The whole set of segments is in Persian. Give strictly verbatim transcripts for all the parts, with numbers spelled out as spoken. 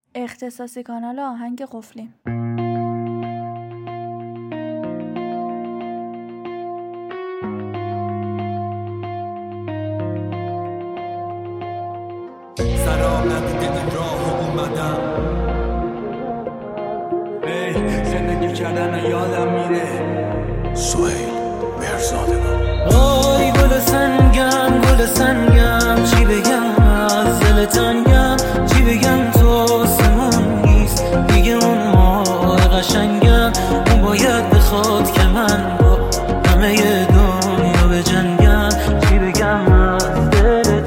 اختصاصی کانال آهنگ قفلی. سراب ندیده این راه اومدم، ای زندگی کردن یادم میره. سهیل مرزاده آی گل سنگم گل سنگم، چی بگم از دل تنگم، چی بگم تو آسمون نیست دیگه اون ماه قشنگم. اون باید بخواد که من با همه دنیا بجنگم، چی بگم از دل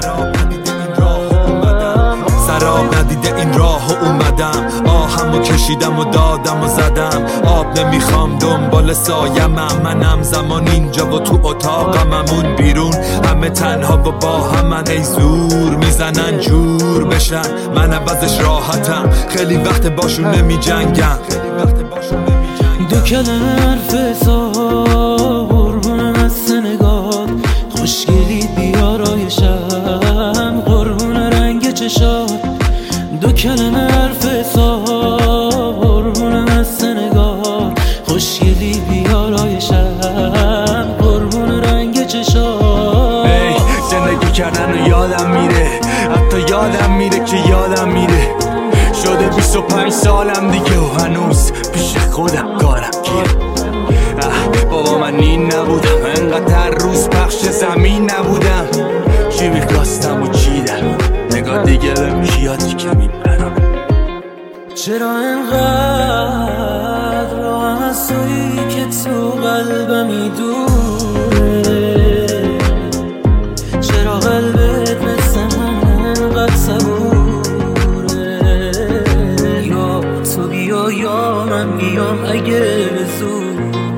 تنگم. سراب ندیده این راه اومدم، آهمو کشیدم و دادم و زدم. آب نمیخوام دنبال سایمم، منم زمان اینجا و تو اتاقممون بیرون همه تنها و با همن. ای زور میزنن جور بشن، من عوضش راحتم، خیلی وقت باشون نمی جنگم. دو کلمه حرف سا قربونم از سنگات، خوشگلی بیارایشم قربون رنگ چشات. دو کلمه حرف سا قربونم از سنگات، خوشگلی بیارایشم قربون رنگ چشات. ای زندگی کردن یادم میره، حتی یادم میره که یادم میره. شده بیست و پنج سالم دیگه و هنوز پیش خودم کارم گیره. بابا من این نبودم، انقدر روز پخش زمین نبودم. چی میخواستم و چیدم، نگاه دیگه بهم یادی که میبرم. چرا انقدر راه از تویی که تو قلبمی دوره؟ چرا قلبت مثل من انقدر صبوره؟ یا تو بیا یا من بیام اگه به زوره.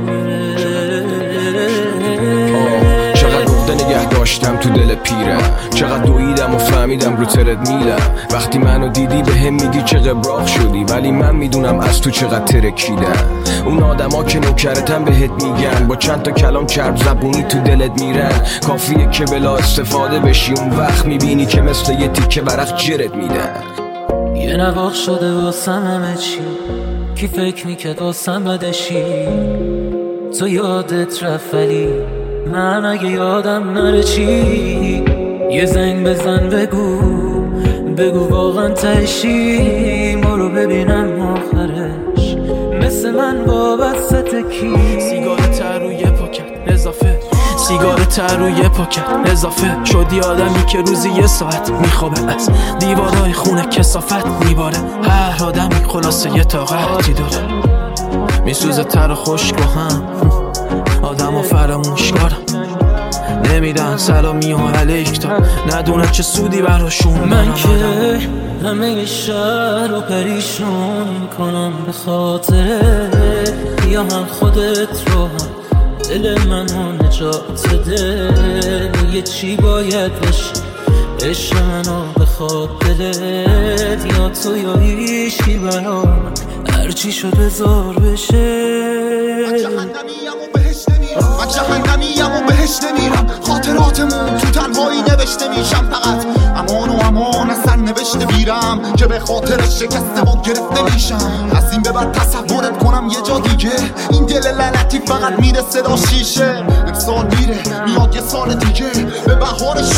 چقدر گفته نگه داشتم تو دل پیرم، چقدر دویدم و فهمیدم رو ترد میلم. وقتی منو دیدی به هم میگی چه قبراق شدی، ولی من میدونم از تو چقدر ترکیدم. اون آدما که نوکرتم بهت میگن، با چند تا کلام چرب زبونی تو دلت میرن. کافیه که بلا استفاده بشی، اون وقت میبینی که مثل یه تیکه ورق جرت میدن. یه نواق شده واسم همه چی، کی فکر میکرد واسم بدشی. تو یادت رفت ولی من اگه یادم نره چی؟ یه زنگ بزن بگو بگو واقعا تشی، ما رو ببینم آخرش مثل من وابسته کی. سیگار تر روی پاکت اضافه، سیگار تر روی پاکت اضافه. شدی آدمی که روزی یه ساعت میخوابه، از دیوارهای خونه کثافت میباره. هر آدمی خلاصه یه طاقتی داره، میسوزه تر و خشک با هم. آدم و فراموش کارم نمیدن سلامی و علیک تا ندونه چه سودی براشون. من که همه شهر رو پریشون کنم به خاطره، یا هم خودت رو هم دل منو نجات ده. یه چی باید بشه عشق منو بخواد دلت، یا تو یا هیچی برا من هرچی شد بذار بشه. من جهنمیم و بهش نمیرم، من جهنمیم و بهش نمیرم. خاطراتمون تو تنهایی نوشته میشم، فقط امان و امان از سر نوشته میرم که به خاطر شکست ما گرفته میشم. از این به بعد تصورت کنم یه جا دیگه، این دل لعنتی فقط میره صدا شیشه. امسال میره میاد یه سال دیگه، به بهارش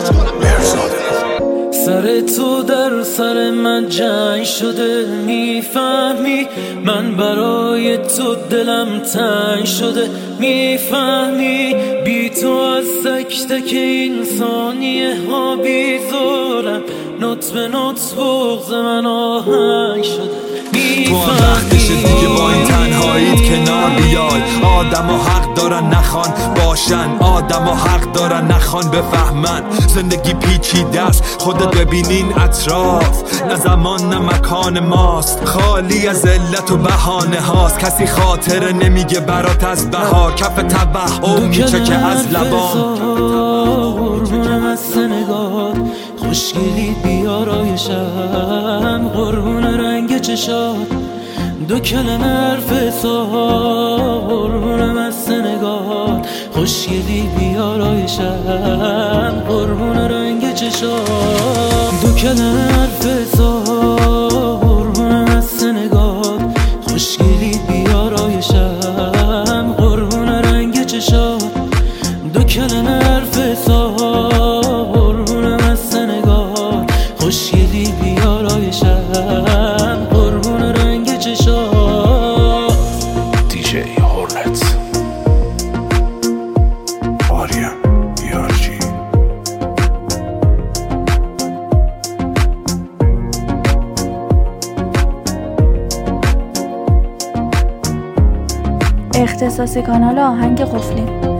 سر تو در سر من جنگ شده، میفهمی من برای تو دلم تنگ شده. میفهمی بی تو از تک تک این ثانیه ها بیزارم، نوت به نوت بغض من آهنگ شده. تو هم وقتشه دیگه با این تنهاییت کنار بیای. آدم ها حق دارن نخوان باشن، آدم ها حق دارن نخوان بفهمن. زندگی پیچیده است، خودت ببینین اطراف، نه زمان نه مکان ماست، خالی از علت و بهانه هاست. کسی خاطره نمیگه برات از بهار، کف توهم میچه که از لبان. قربونم از سنگات، خوشگلی بیارایشم قربون رنگ چشات. دو کلمه حرف سا قربونم از سنگات، خوشگلی بیارایشم قربون رنگ چشات. دو کلمه حرف سا اختصاصی کانال آهنگ قفلی.